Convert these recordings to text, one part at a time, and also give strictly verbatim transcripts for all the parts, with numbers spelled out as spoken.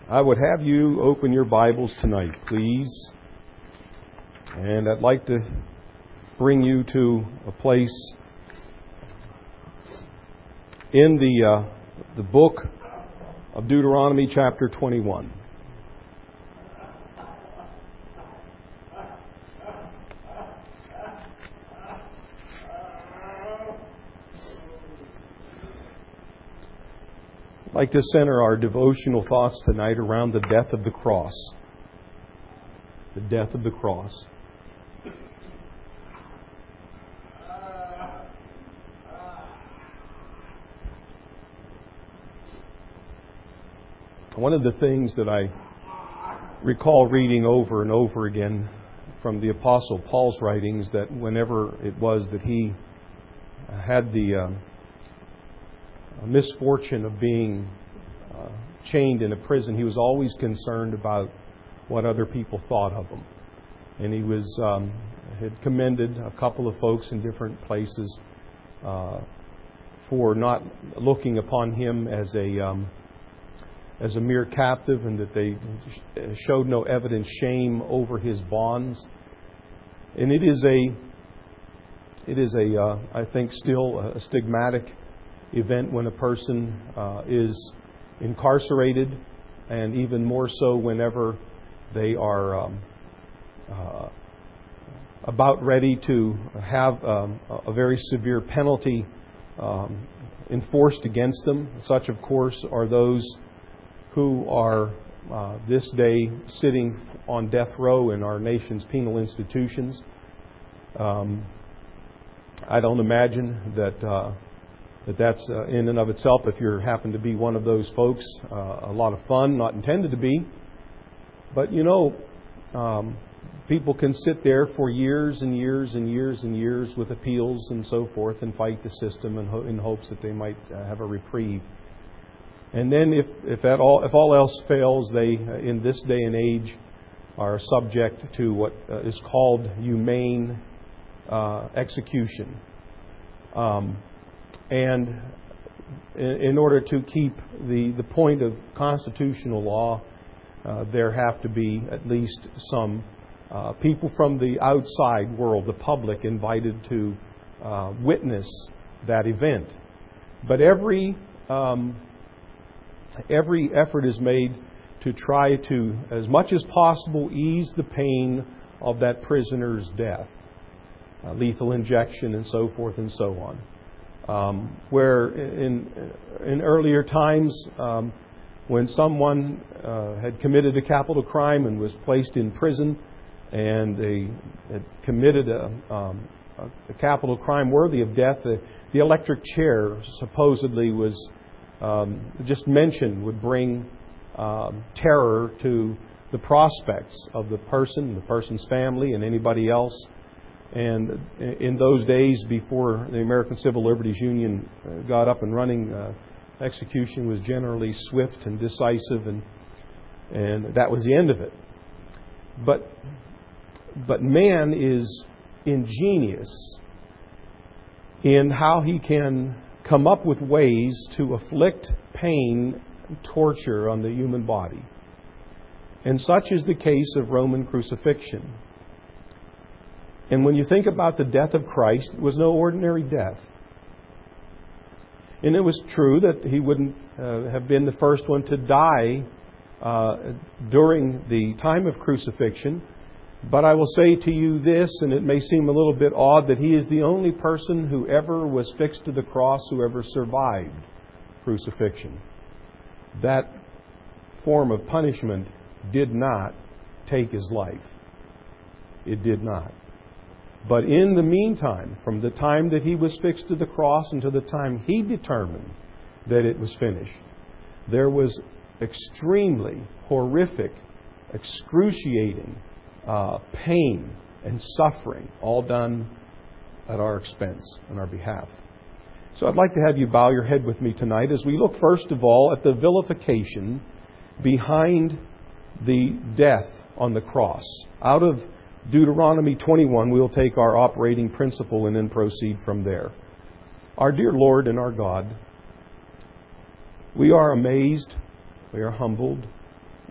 I would have you open your Bibles tonight, please. And I'd like to bring you to a place in the uh, the book of Deuteronomy, chapter twenty-one. I'd like to center our devotional thoughts tonight around the death of the cross. The death of the cross. One of the things that I recall reading over and over again from the Apostle Paul's writings, that whenever it was that he had the uh, misfortune of being uh, chained in a prison, he was always concerned about what other people thought of him. And he was um, had commended a couple of folks in different places uh, for not looking upon him as a um, as a mere captive, and that they showed no evident shame over his bonds. And it is a it is a uh, I think still a stigmatic event when a person uh, is incarcerated, and even more so whenever they are um, uh, about ready to have um, a very severe penalty um, enforced against them. Such, of course, are those who are uh, this day sitting on death row in our nation's penal institutions. Um, I don't imagine that uh, that that's uh, in and of itself, if you happen to be one of those folks, uh, a lot of fun, not intended to be. But you know, um, people can sit there for years and years and years and years with appeals and so forth and fight the system in, ho- in hopes that they might uh, have a reprieve. And then if, if, at all, if all else fails, they, uh, in this day and age, are subject to what uh, is called humane uh, execution. Um, And in order to keep the, the point of constitutional law, uh, there have to be at least some uh, people from the outside world, the public, invited to uh, witness that event. But every um, every effort is made to try to, as much as possible, ease the pain of that prisoner's death, uh, lethal injection, and so forth and so on. Um, where in in earlier times, um, when someone uh, had committed a capital crime and was placed in prison, and they had committed a, um, a capital crime worthy of death, the, the electric chair supposedly was um, just mentioned would bring um, terror to the prospects of the person, the person's family, and anybody else. And in those days, before the American Civil Liberties Union got up and running, uh, execution was generally swift and decisive, and and that was the end of it. But but man is ingenious in how he can come up with ways to afflict pain and torture on the human body. And such is the case of Roman crucifixion. And when you think about the death of Christ, it was no ordinary death. And it was true that he wouldn't uh, have been the first one to die uh, during the time of crucifixion. But I will say to you this, and it may seem a little bit odd, that he is the only person who ever was fixed to the cross who ever survived crucifixion. That form of punishment did not take his life. It did not. But in the meantime, from the time that he was fixed to the cross until the time he determined that it was finished, there was extremely horrific, excruciating uh, pain and suffering, all done at our expense, on our behalf. So I'd like to have you bow your head with me tonight as we look first of all at the vilification behind the death on the cross. Out of Deuteronomy twenty-one, we'll take our operating principle and then proceed from there. Our dear Lord and our God, we are amazed, we are humbled,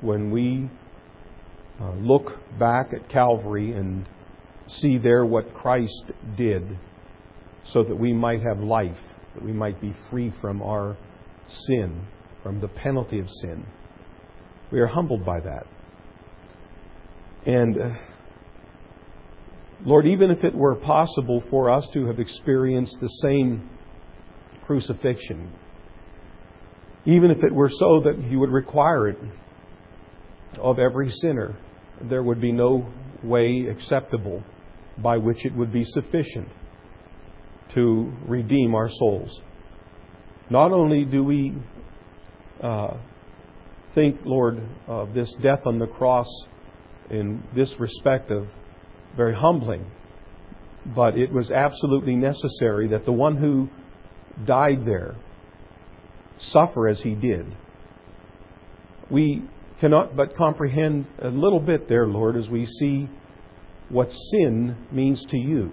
when we uh, look back at Calvary and see there what Christ did so that we might have life, that we might be free from our sin, from the penalty of sin. We are humbled by that. And uh, Lord, even if it were possible for us to have experienced the same crucifixion, even if it were so that you would require it of every sinner, there would be no way acceptable by which it would be sufficient to redeem our souls. Not only do we uh, think, Lord, of this death on the cross in this respect of very humbling, but it was absolutely necessary that the one who died there suffer as he did. We cannot but comprehend a little bit there, Lord, as we see what sin means to you.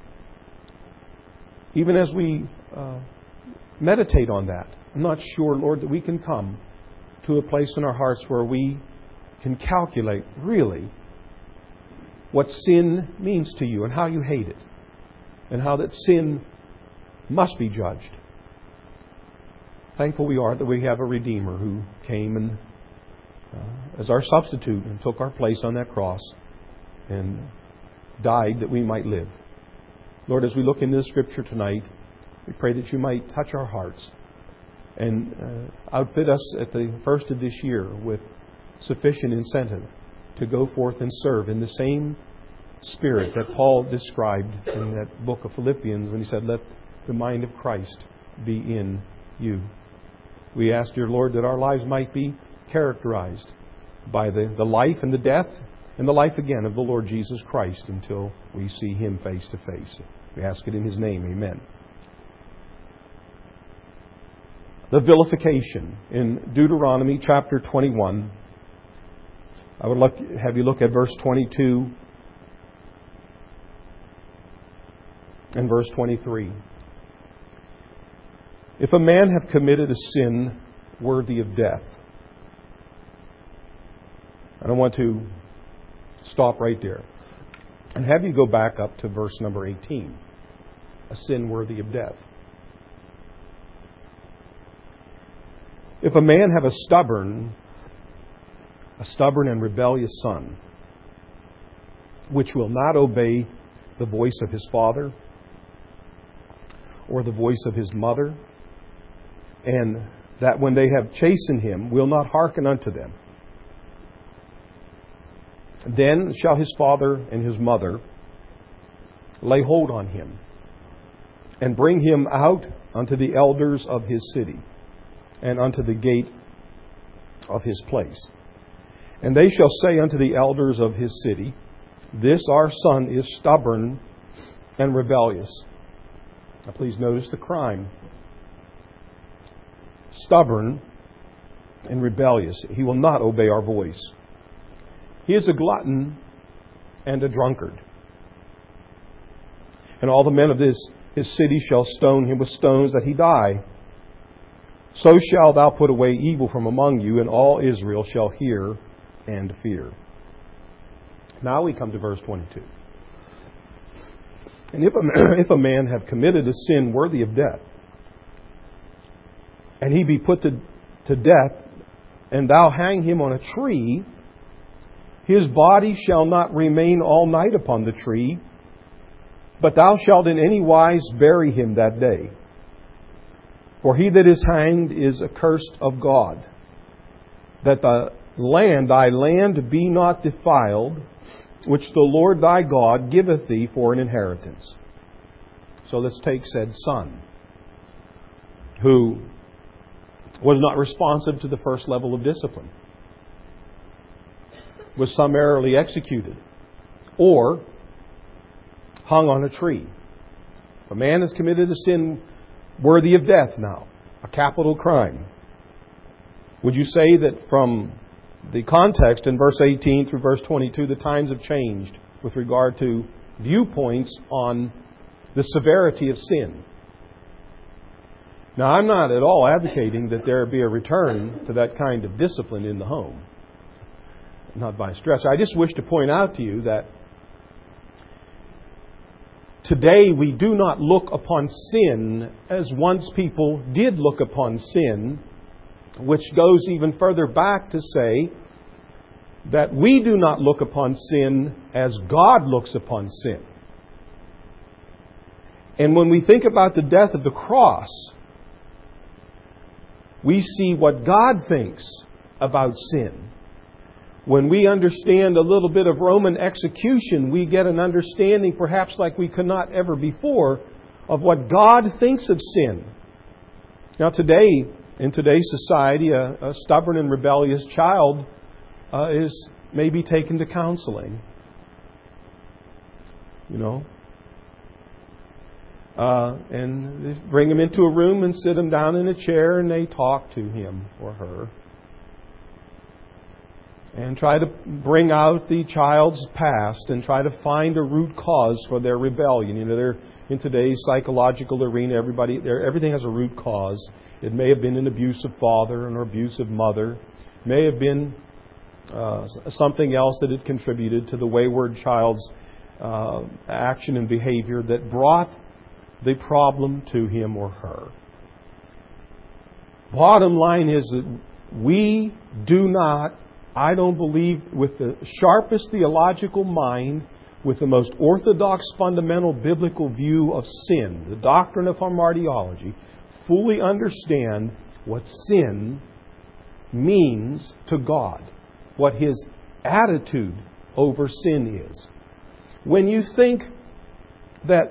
Even as we uh, meditate on that, I'm not sure, Lord, that we can come to a place in our hearts where we can calculate really what sin means to you and how you hate it and how that sin must be judged. Thankful we are that we have a Redeemer who came and uh, as our substitute and took our place on that cross and died that we might live. Lord, as we look into the Scripture tonight, we pray that you might touch our hearts and uh, outfit us at the first of this year with sufficient incentive to go forth and serve in the same spirit that Paul described in that book of Philippians when he said, let the mind of Christ be in you. We ask, dear Lord, that our lives might be characterized by the, the life and the death and the life again of the Lord Jesus Christ until we see Him face to face. We ask it in His name. Amen. The vilification in Deuteronomy chapter twenty-one. I would like to have you look at verse twenty-two and verse twenty-three. If a man have committed a sin worthy of death. And I want to stop right there and have you go back up to verse number eighteen. A sin worthy of death. If a man have a stubborn, a stubborn and rebellious son, which will not obey the voice of his father or the voice of his mother, and that when they have chastened him, will not hearken unto them, then shall his father and his mother lay hold on him, and bring him out unto the elders of his city, and unto the gate of his place. And they shall say unto the elders of his city, this our son is stubborn and rebellious. Now please notice the crime. Stubborn and rebellious. He will not obey our voice. He is a glutton and a drunkard. And all the men of this his city shall stone him with stones that he die. So shalt thou put away evil from among you, and all Israel shall hear and fear. Now we come to verse twenty-two. And if a, if a man have committed a sin worthy of death, and he be put to, to death, and thou hang him on a tree, his body shall not remain all night upon the tree, but thou shalt in any wise bury him that day. For he that is hanged is accursed of God, that the land, thy land, be not defiled, which the Lord thy God giveth thee for an inheritance. So let's take said son, who was not responsive to the first level of discipline, was summarily executed, or hung on a tree. A man has committed a sin worthy of death now, a capital crime. Would you say that from the context in verse eighteen through verse twenty-two, the times have changed with regard to viewpoints on the severity of sin? Now, I'm not at all advocating that there be a return to that kind of discipline in the home. not by stretch. I just wish to point out to you that today we do not look upon sin as once people did look upon sin, which goes even further back to say that we do not look upon sin as God looks upon sin. And when we think about the death of the cross, we see what God thinks about sin. When we understand a little bit of Roman execution, we get an understanding, perhaps like we could not ever before, of what God thinks of sin. Now today, in today's society, a, a stubborn and rebellious child uh, is maybe taken to counseling. You know? Uh, and they bring him into a room and sit him down in a chair and they talk to him or her. And try to bring out the child's past and try to find a root cause for their rebellion. You know, they're in today's psychological arena, everybody, everything has a root cause. It may have been an abusive father or an abusive mother. It may have been uh, something else that had contributed to the wayward child's uh, action and behavior that brought the problem to him or her. Bottom line is that we do not, I don't believe, with the sharpest theological mind, with the most orthodox fundamental biblical view of sin, the doctrine of hamartiology, fully understand what sin means to God, what His attitude over sin is. When you think that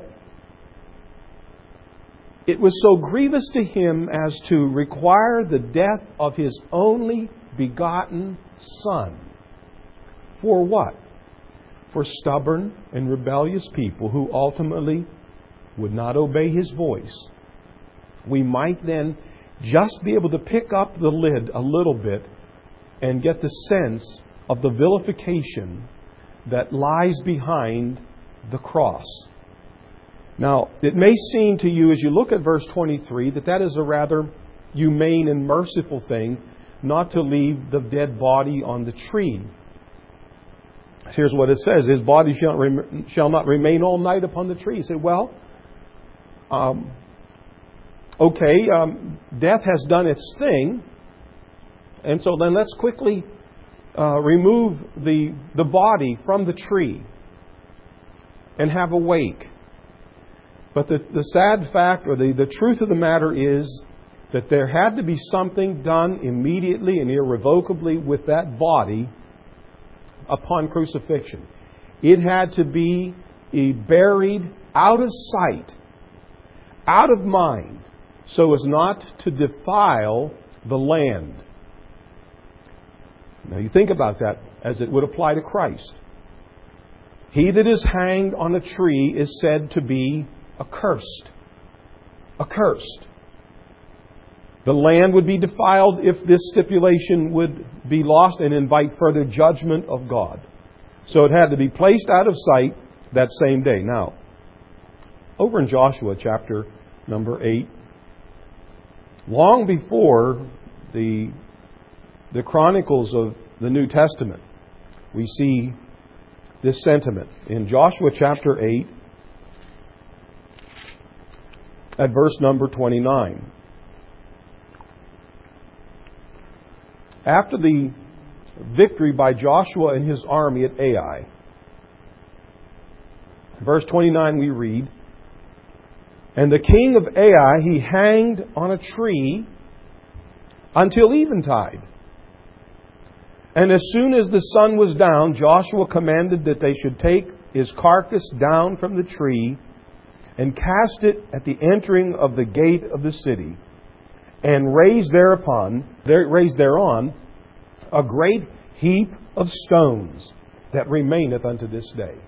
it was so grievous to Him as to require the death of His only begotten Son. For what? For stubborn and rebellious people who ultimately would not obey His voice. We might then just be able to pick up the lid a little bit and get the sense of the vilification that lies behind the cross. Now, it may seem to you as you look at verse twenty-three that that is a rather humane and merciful thing, not to leave the dead body on the tree. Here's what it says: His body shall, rem- shall not remain all night upon the tree. You say, well, um, okay, um, death has done its thing, and so then let's quickly uh, remove the, the body from the tree and have a wake. But the, the sad fact, or the, the truth of the matter is that there had to be something done immediately and irrevocably with that body upon crucifixion. It had to be buried out of sight, out of mind, so as not to defile the land. Now you think about that as it would apply to Christ. He that is hanged on a tree is said to be accursed. Accursed. The land would be defiled if this stipulation would be lost and invite further judgment of God. So it had to be placed out of sight that same day. Now, over in Joshua chapter number eight, long before the, the chronicles of the New Testament, we see this sentiment. In Joshua chapter eight, at verse number twenty-nine. After the victory by Joshua and his army at Ai, verse twenty-nine we read, And the king of Ai he hanged on a tree until eventide. And as soon as the sun was down, Joshua commanded that they should take his carcass down from the tree and cast it at the entering of the gate of the city, and raise thereupon, there, raise thereon a great heap of stones that remaineth unto this day.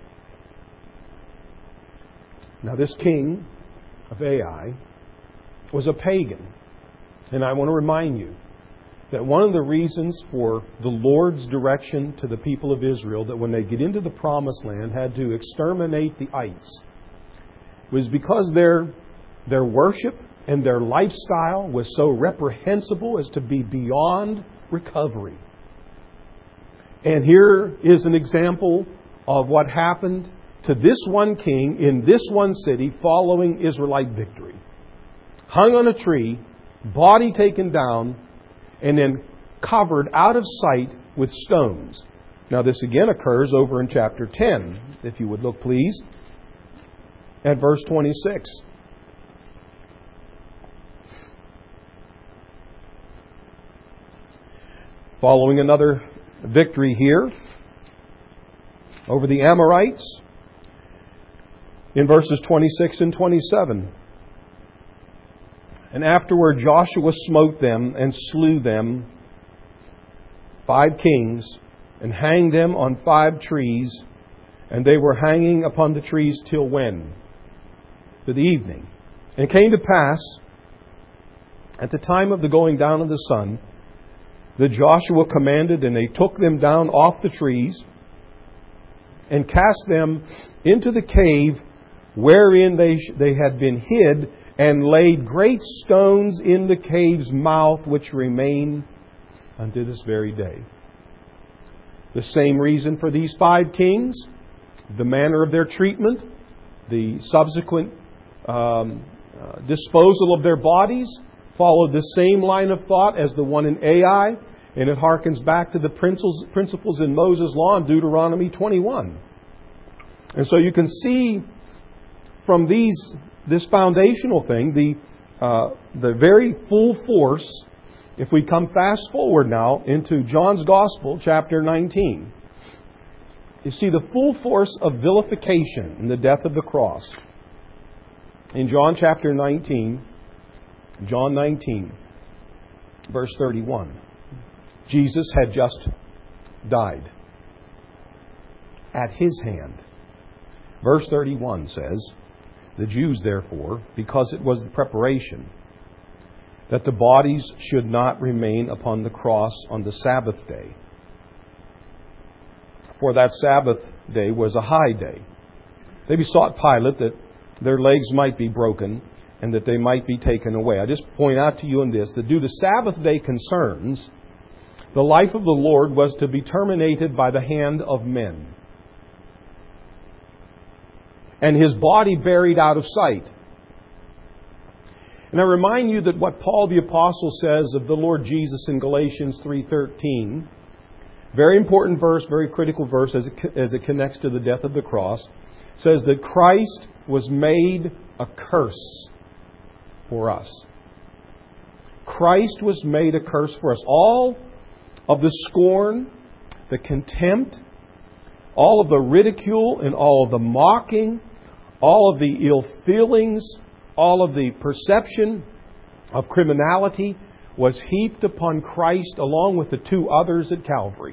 Now this king of Ai was a pagan. And I want to remind you that one of the reasons for the Lord's direction to the people of Israel, that when they get into the Promised Land had to exterminate the ites, was because their, their worship and their lifestyle was so reprehensible as to be beyond recovery. And here is an example of what happened to this one king in this one city following Israelite victory. Hung on a tree, body taken down, and then covered out of sight with stones. Now this again occurs over in chapter ten, if you would look please, at verse twenty-six. Following another victory here over the Amorites, in verses twenty-six and twenty-seven. And afterward Joshua smote them and slew them, five kings, and hanged them on five trees, and they were hanging upon the trees till when? To the evening. And it came to pass, at the time of the going down of the sun, that Joshua commanded, and they took them down off the trees, and cast them into the cave wherein they they had been hid, and laid great stones in the cave's mouth, which remain unto this very day. The same reason for these five kings, the manner of their treatment, the subsequent um, uh, disposal of their bodies, followed the same line of thought as the one in Ai, and it harkens back to the principles, principles in Moses' law in Deuteronomy twenty-one. And so you can see from these this foundational thing, the uh, the very full force, if we come fast forward now into John's Gospel, chapter nineteen. You see the full force of vilification in the death of the cross. In John chapter nineteen, John nineteen, verse thirty-one. Jesus had just died at His hand. Verse thirty-one says, the Jews, therefore, because it was the preparation, that the bodies should not remain upon the cross on the Sabbath day. For that Sabbath day was a high day. They besought Pilate that their legs might be broken and that they might be taken away. I just point out to you in this, that due to Sabbath day concerns, the life of the Lord was to be terminated by the hand of men, and His body buried out of sight. And I remind you that what Paul the Apostle says of the Lord Jesus in Galatians three thirteen, very important verse, very critical verse as it, as it connects to the death of the cross, says that Christ was made a curse for us. Christ was made a curse for us. All of the scorn, the contempt, all of the ridicule and all of the mocking, all of the ill feelings, all of the perception of criminality was heaped upon Christ along with the two others at Calvary.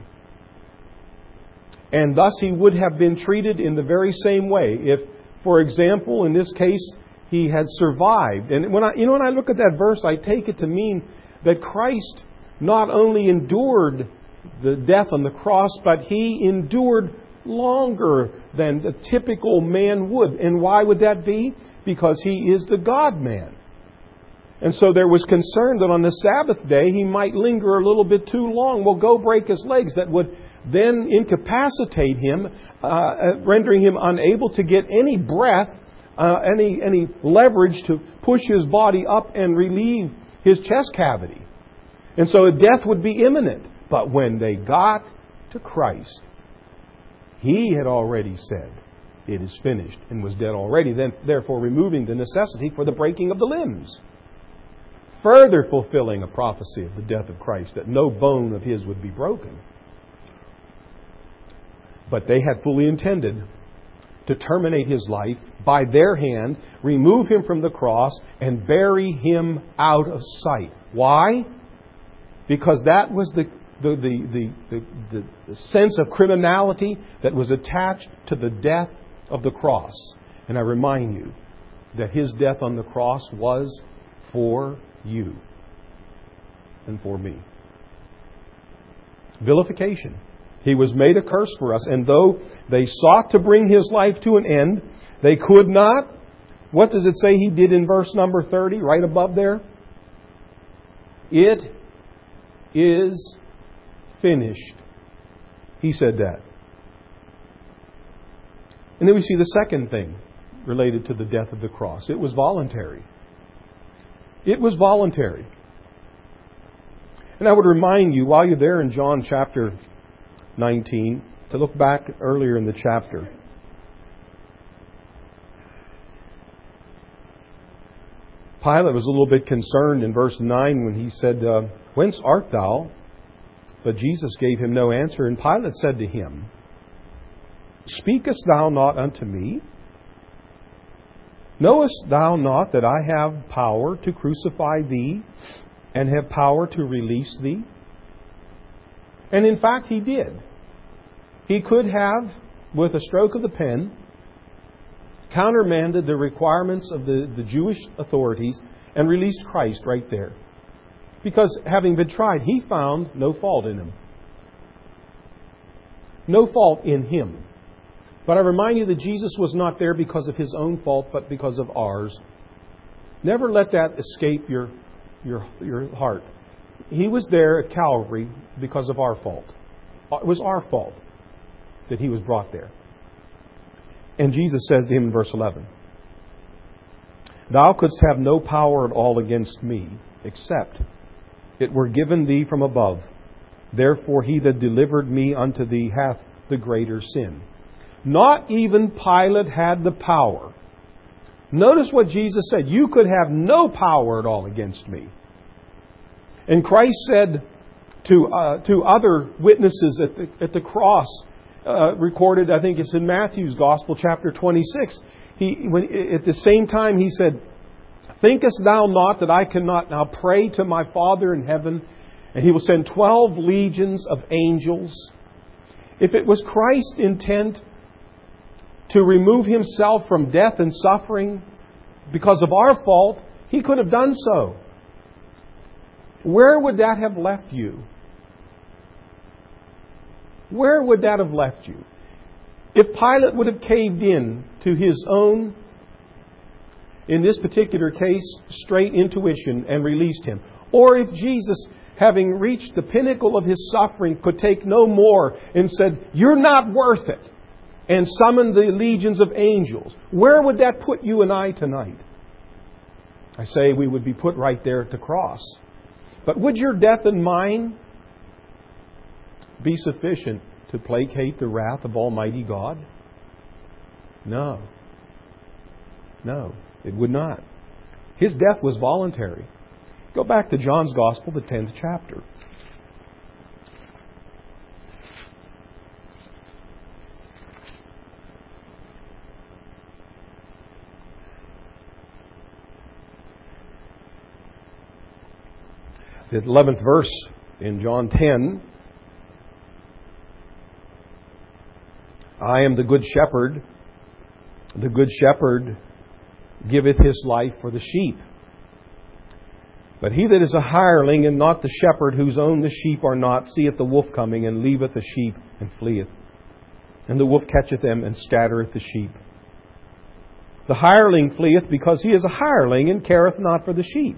And thus He would have been treated in the very same way if, for example, in this case, He had survived. And when I, you know, when I look at that verse, I take it to mean that Christ not only endured the death on the cross, but He endured longer than the typical man would. And why would that be? Because He is the God-man. And so there was concern that on the Sabbath day He might linger a little bit too long. Well, go break His legs. That would then incapacitate Him, uh, rendering Him unable to get any breath, uh, any, any leverage to push His body up and relieve His chest cavity. And so death would be imminent. But when they got to Christ, He had already said, it is finished, and was dead already, then therefore removing the necessity for the breaking of the limbs. Further fulfilling a prophecy of the death of Christ, that no bone of His would be broken. But they had fully intended to terminate His life by their hand, remove Him from the cross, and bury Him out of sight. Why? Because that was the The, the, the, the, the sense of criminality that was attached to the death of the cross. And I remind you that His death on the cross was for you and for me. Vilification. He was made a curse for us. And though they sought to bring His life to an end, they could not. What does it say He did in verse number thirty, right above there? It is finished. He said that. And then we see the second thing related to the death of the cross. It was voluntary. It was voluntary. And I would remind you, while you're there in John chapter nineteen, to look back earlier in the chapter. Pilate was a little bit concerned in verse nine when he said, uh, "Whence art thou?" But Jesus gave him no answer. And Pilate said to him, "Speakest thou not unto me? Knowest thou not that I have power to crucify thee and have power to release thee?" And in fact, he did. He could have, with a stroke of the pen, countermanded the requirements of the, the Jewish authorities and released Christ right there. Because having been tried, he found no fault in him. No fault in him. But I remind you that Jesus was not there because of his own fault, but because of ours. Never let that escape your, your, your heart. He was there at Calvary because of our fault. It was our fault that he was brought there. And Jesus says to him in verse eleven, "Thou couldst have no power at all against me, except it were given thee from above. Therefore he that delivered me unto thee hath the greater sin." Not even Pilate had the power. Notice what Jesus said. You could have no power at all against me. And Christ said to uh, to other witnesses at the, at the cross, uh, recorded, I think it's in Matthew's Gospel, chapter twenty-six. He, when, at the same time, he said, "Thinkest thou not that I cannot now pray to my Father in heaven, and he will send twelve legions of angels?" If it was Christ's intent to remove himself from death and suffering because of our fault, he could have done so. Where would that have left you? Where would that have left you? If Pilate would have caved in to his own, in this particular case, straight intuition and released him. Or if Jesus, having reached the pinnacle of his suffering, could take no more and said, "You're not worth it," and summoned the legions of angels, where would that put you and I tonight? I say we would be put right there at the cross. But would your death and mine be sufficient to placate the wrath of Almighty God? No. No, it would not. His death was voluntary. Go back to John's Gospel, the tenth chapter. The eleventh verse in John ten. "I am the good shepherd. The good shepherd giveth his life for the sheep. But he that is a hireling and not the shepherd, whose own the sheep are not, seeth the wolf coming, and leaveth the sheep, and fleeth. And the wolf catcheth them, and scattereth the sheep. The hireling fleeth, because he is a hireling, and careth not for the sheep.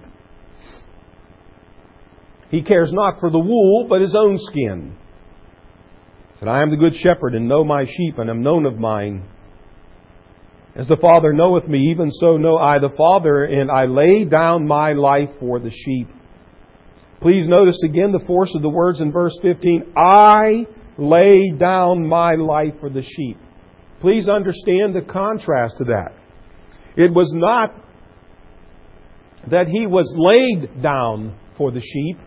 He cares not for the wool, but his own skin. And I am the good shepherd, and know my sheep, and am known of mine. As the Father knoweth me, even so know I the Father, and I lay down my life for the sheep." Please notice again the force of the words in verse fifteen. I lay down my life for the sheep. Please understand the contrast to that. It was not that he was laid down for the sheep.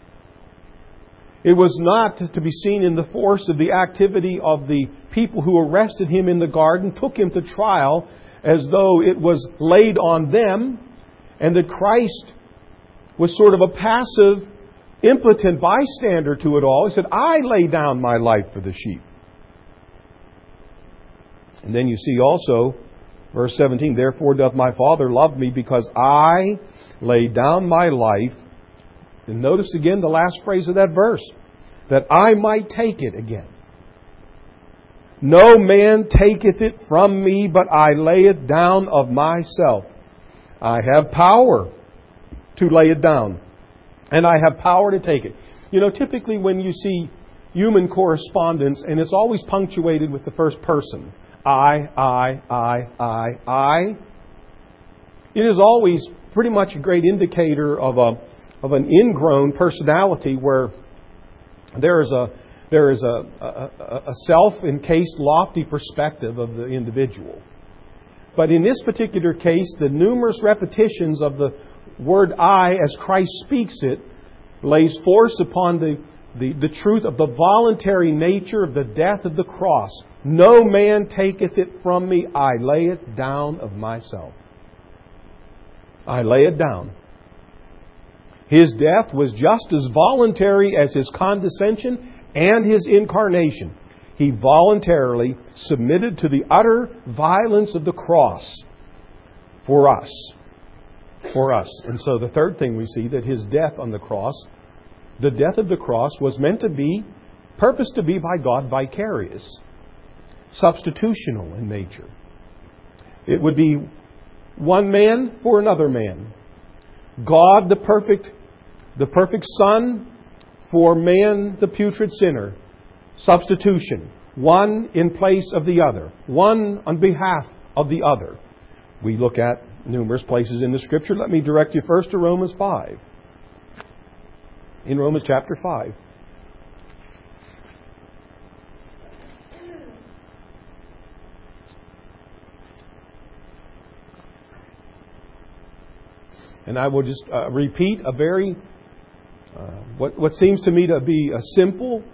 It was not to be seen in the force of the activity of the people who arrested him in the garden, took him to trial as though it was laid on them, and that Christ was sort of a passive, impotent bystander to it all. He said, I lay down my life for the sheep. And then you see also, verse seventeen, "Therefore doth my Father love me, because I lay down my life." And notice again the last phrase of that verse, "that I might take it again. No man taketh it from me, but I lay it down of myself." I have power to lay it down, and I have power to take it. You know, typically when you see human correspondence, and it's always punctuated with the first person. I, I, I, I, I. It is always pretty much a great indicator of a of an ingrown personality where there is a there is a, a, a self-encased, lofty perspective of the individual. But in this particular case, the numerous repetitions of the word I, as Christ speaks it, lays force upon the, the, the truth of the voluntary nature of the death of the cross. No man taketh it from me, I lay it down of myself. I lay it down. His death was just as voluntary as His condescension and His incarnation. He voluntarily submitted to the utter violence of the cross for us. For us. And so the third thing we see, that His death on the cross, the death of the cross was meant to be, purposed to be by God vicarious, substitutional in nature. It would be one man for another man. God, the perfect, the perfect Son, for man, the putrid sinner. Substitution. One in place of the other. One on behalf of the other. We look at numerous places in the Scripture. Let me direct you first to Romans five. In Romans chapter five. And I will just uh, repeat a very, uh, what, what seems to me to be a simple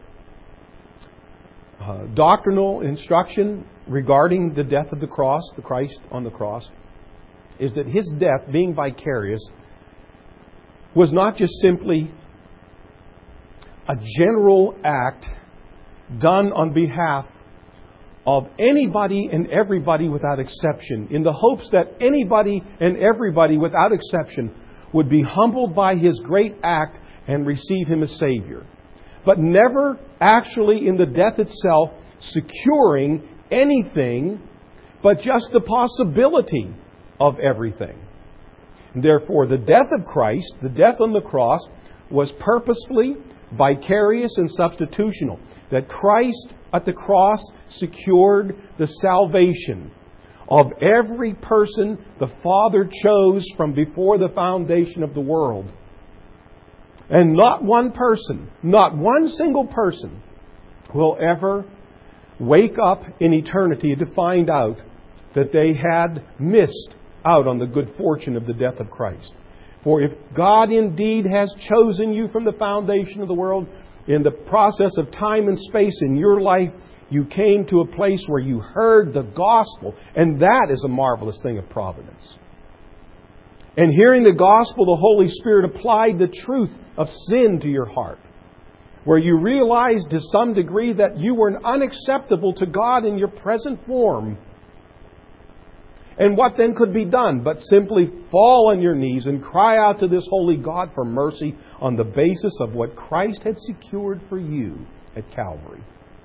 uh, doctrinal instruction regarding the death of the cross, the Christ on the cross, is that His death, being vicarious, was not just simply a general act done on behalf of anybody and everybody without exception, in the hopes that anybody and everybody without exception would be humbled by His great act and receive Him as Savior. But never actually in the death itself securing anything but just the possibility of everything. And therefore, the death of Christ, the death on the cross, was purposefully vicarious and substitutional. That Christ at the cross secured the salvation of every person the Father chose from before the foundation of the world. And not one person, not one single person will ever wake up in eternity to find out that they had missed out on the good fortune of the death of Christ. For if God indeed has chosen you from the foundation of the world, in the process of time and space in your life, you came to a place where you heard the gospel. And that is a marvelous thing of providence. And hearing the gospel, the Holy Spirit applied the truth of sin to your heart, where you realized to some degree that you were unacceptable to God in your present form. And what then could be done but simply fall on your knees and cry out to this holy God for mercy on the basis of what Christ had secured for you at Calvary.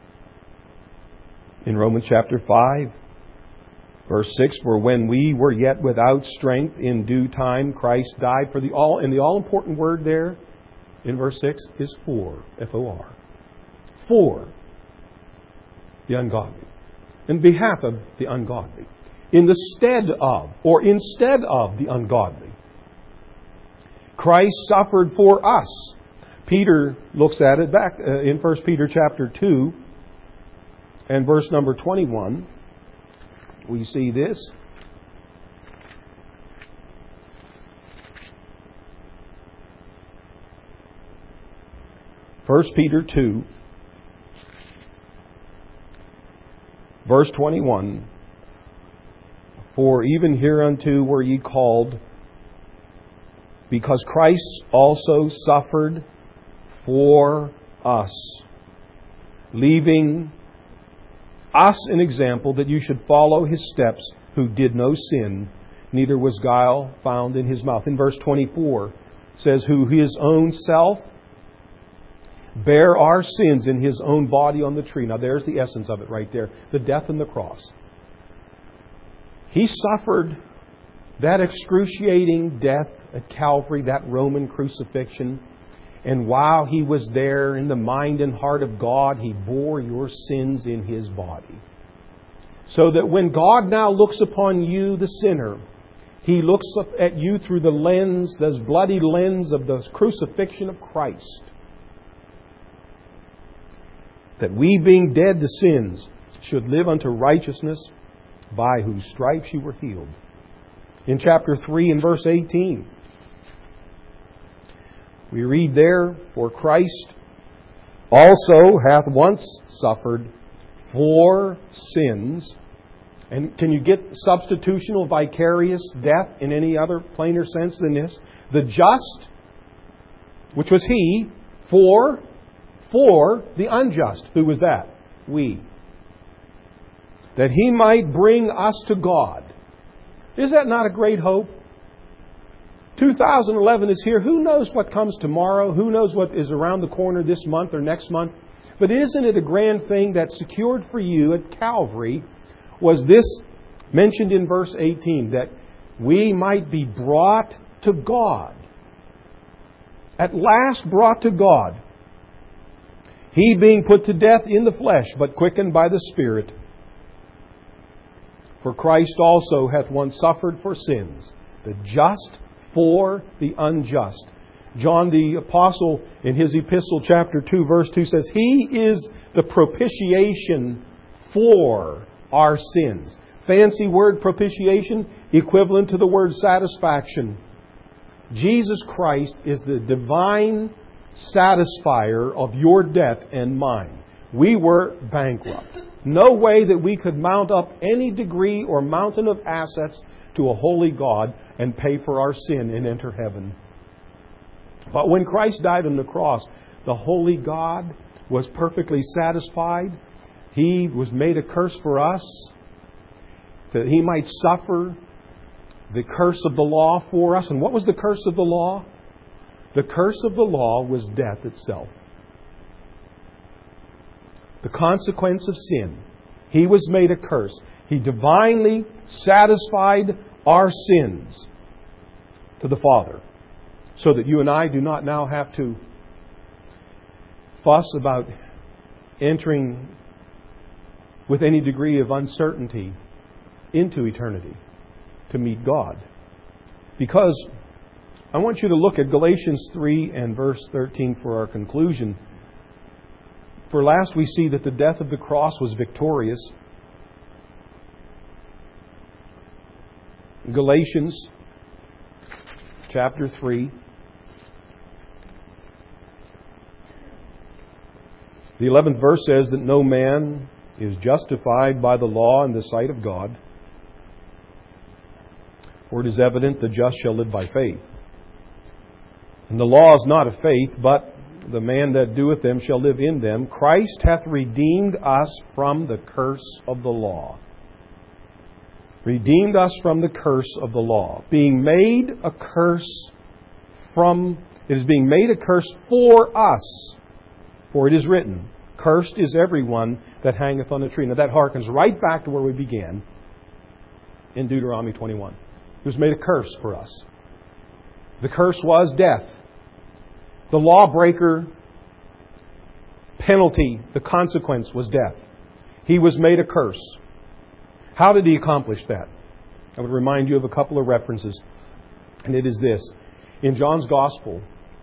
In Romans chapter five, verse six, for when we were yet without strength, in due time Christ died for the all. And the all-important word there in verse six is for, F O R. For the ungodly. In behalf of the ungodly. In the stead of, or instead of the ungodly. Christ suffered for us. Peter looks at it back uh, in First Peter chapter two and verse number twenty-one. We see this. First Peter two, verse twenty-one. For even hereunto were ye called, because Christ also suffered for us, leaving us an example that you should follow His steps, who did no sin, neither was guile found in His mouth. In verse twenty-four it says, who His own self bare our sins in His own body on the tree. Now there's the essence of it right there. The death and the cross. He suffered that excruciating death at Calvary, that Roman crucifixion. And while He was there in the mind and heart of God, He bore your sins in His body. So that when God now looks upon you, the sinner, He looks up at you through the lens, this bloody lens of the crucifixion of Christ. That we, being dead to sins, should live unto righteousness, by whose stripes you were healed. In chapter three and verse eighteen, we read there, for Christ also hath once suffered for sins. And can you get substitutional vicarious death in any other plainer sense than this? The just, which was He, for, for the unjust. Who was that? We. That He might bring us to God. Is that not a great hope? two thousand eleven is here. Who knows what comes tomorrow? Who knows what is around the corner this month or next month? But isn't it a grand thing that secured for you at Calvary was this mentioned in verse eighteen, that we might be brought to God. At last brought to God. He being put to death in the flesh, but quickened by the Spirit. For Christ also hath once suffered for sins, the just for the unjust. John the Apostle in his epistle, chapter two, verse two says, He is the propitiation for our sins. Fancy word, propitiation, equivalent to the word satisfaction. Jesus Christ is the divine satisfier of your debt and mine. We were bankrupt. No way that we could mount up any degree or mountain of assets to a holy God and pay for our sin and enter heaven. But when Christ died on the cross, the holy God was perfectly satisfied. He was made a curse for us, that He might suffer the curse of the law for us. And what was the curse of the law? The curse of the law was death itself. The consequence of sin. He was made a curse. He divinely satisfied our sins to the Father, so that you and I do not now have to fuss about entering with any degree of uncertainty into eternity to meet God. Because I want you to look at Galatians three and verse thirteen for our conclusion. For last we see that the death of the cross was victorious. Galatians chapter three. The eleventh verse says that no man is justified by the law in the sight of God. For it is evident the just shall live by faith. And the law is not of faith, but the man that doeth them shall live in them. Christ hath redeemed us from the curse of the law. Redeemed us from the curse of the law. Being made a curse from, it is being made a curse for us. For it is written, Cursed is everyone that hangeth on a tree. Now that harkens right back to where we began in Deuteronomy twenty-one. It was made a curse for us. The curse was death. The lawbreaker penalty, the consequence was death. He was made a curse. How did He accomplish that? I would remind you of a couple of references. And it is this. In John's Gospel,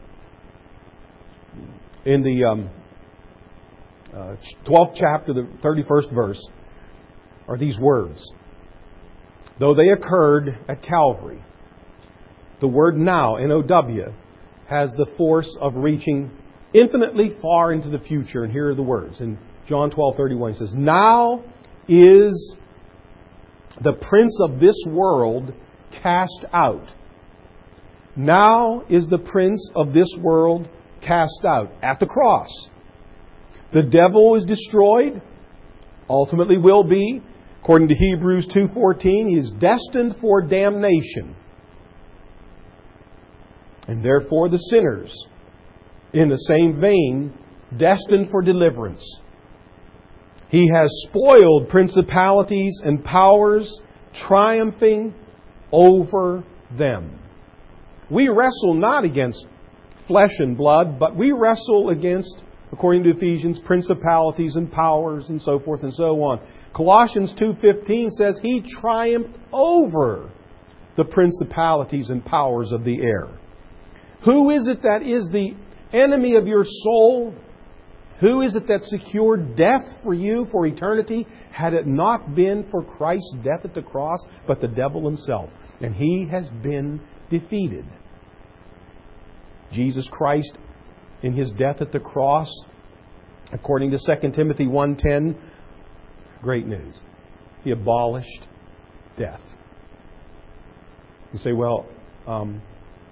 in the um, uh, twelfth chapter, the thirty-first verse, are these words. Though they occurred at Calvary, the word now, N O W, has the force of reaching infinitely far into the future. And here are the words. In John twelve thirty-one, it says, Now is the prince of this world cast out. Now is the prince of this world cast out at the cross. The devil is destroyed, ultimately will be. According to Hebrews two fourteen, he is destined for damnation. And therefore the sinners, in the same vein, destined for deliverance. He has spoiled principalities and powers, triumphing over them. We wrestle not against flesh and blood, but we wrestle against, according to Ephesians, principalities and powers and so forth and so on. Colossians two fifteen says He triumphed over the principalities and powers of the air. Who is it that is the enemy of your soul? Who is it that secured death for you for eternity? Had it not been for Christ's death at the cross, but the devil himself. And he has been defeated. Jesus Christ, in His death at the cross, according to Second Timothy one ten, great news. He abolished death. You say, well, um,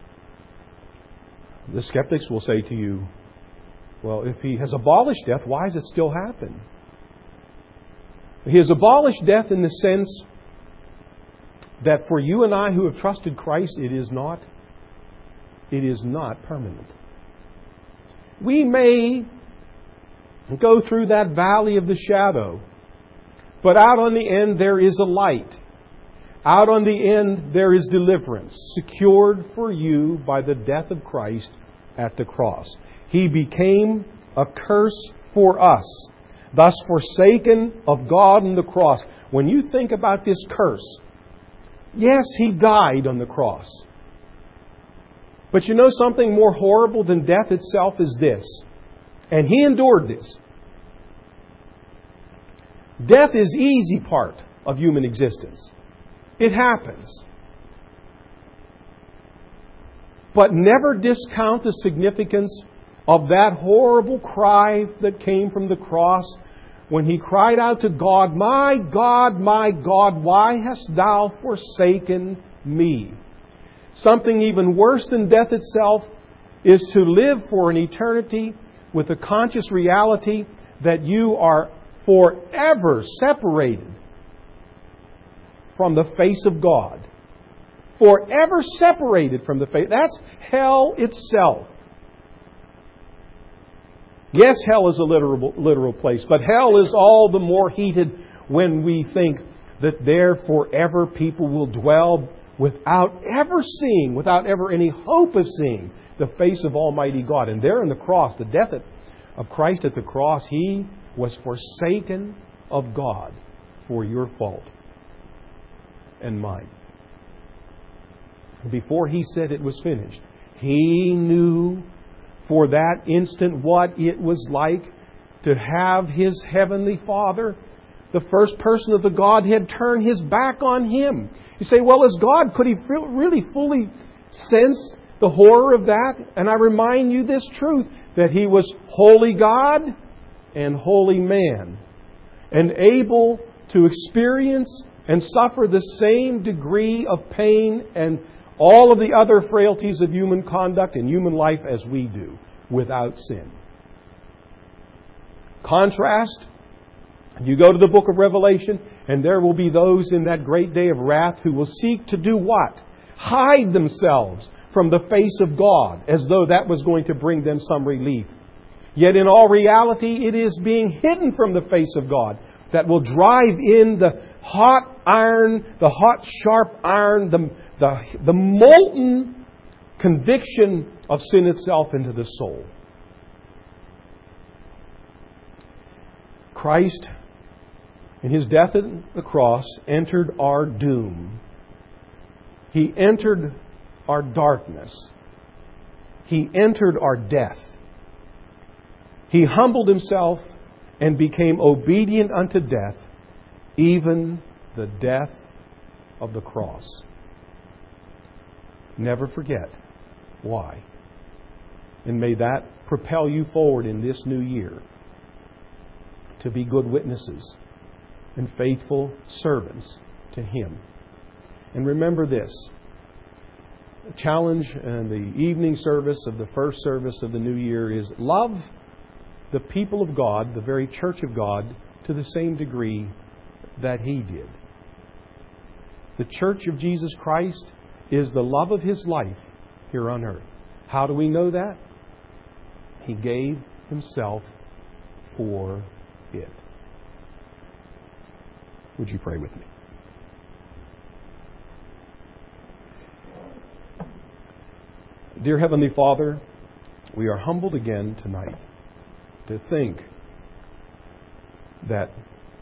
the skeptics will say to you, well, if He has abolished death, why does it still happen? He has abolished death in the sense that for you and I who have trusted Christ, it is not, it is not permanent. We may go through that valley of the shadow, but out on the end there is a light. Out on the end there is deliverance, secured for you by the death of Christ at the cross. He became a curse for us, thus forsaken of God on the cross. When you think about this curse, yes, He died on the cross. But you know something more horrible than death itself is this. And He endured this. Death is easy part of human existence. It happens. But never discount the significance of that horrible cry that came from the cross when He cried out to God, "My God, my God, why hast Thou forsaken me?" Something even worse than death itself is to live for an eternity with the conscious reality that you are forever separated from the face of God. Forever separated from the face. That's hell itself. Yes, hell is a literal, literal place, but hell is all the more heated when we think that there forever people will dwell without ever seeing, without ever any hope of seeing the face of Almighty God. And there on the cross, the death of Christ at the cross, He was forsaken of God for your fault and mine. Before He said it was finished, He knew for that instant what it was like to have His Heavenly Father, the first person of the Godhead, turn His back on Him. You say, well, as God, could He really fully sense the horror of that? And I remind you this truth, that He was holy God and holy man, and able to experience and suffer the same degree of pain and all of the other frailties of human conduct and human life as we do, without sin. Contrast, you go to the book of Revelation, and there will be those in that great day of wrath who will seek to do what? Hide themselves from the face of God, as though that was going to bring them some relief. Yet in all reality, it is being hidden from the face of God that will drive in the hot iron, the hot sharp iron, the, the, the molten conviction of sin itself into the soul. Christ, in His death on the cross, entered our doom. He entered our darkness. He entered our death. He humbled Himself and became obedient unto death, even the death of the cross. Never forget why. And may that propel you forward in this new year to be good witnesses and faithful servants to Him. And remember this. The challenge in the evening service of the first service of the new year is love the people of God, the very church of God, to the same degree that He did. The church of Jesus Christ is the love of His life here on earth. How do we know that? He gave Himself for it. Would you pray with me? Dear Heavenly Father, We are humbled again tonight to think that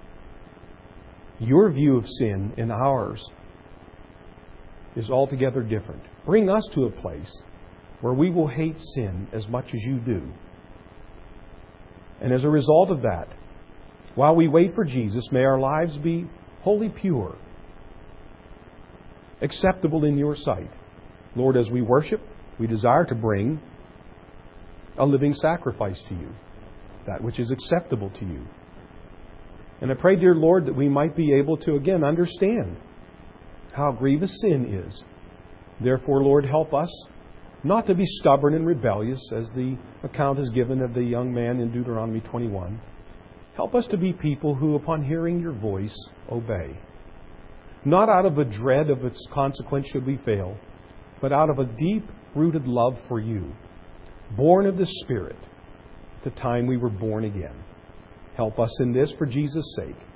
your view of sin and ours is altogether different. Bring us to a place where we will hate sin as much as you do. And as a result of that, while we wait for Jesus, may our lives be wholly pure, acceptable in your sight. Lord, as we worship, we desire to bring a living sacrifice to you, that which is acceptable to you. And I pray, dear Lord, that we might be able to again understand how grievous sin is. Therefore, Lord, help us not to be stubborn and rebellious, as the account is given of the young man in Deuteronomy twenty-one. Help us to be people who, upon hearing your voice, obey. Not out of a dread of its consequence should we fail, but out of a deep-rooted love for you, born of the Spirit, at the time we were born again. Help us in this for Jesus' sake.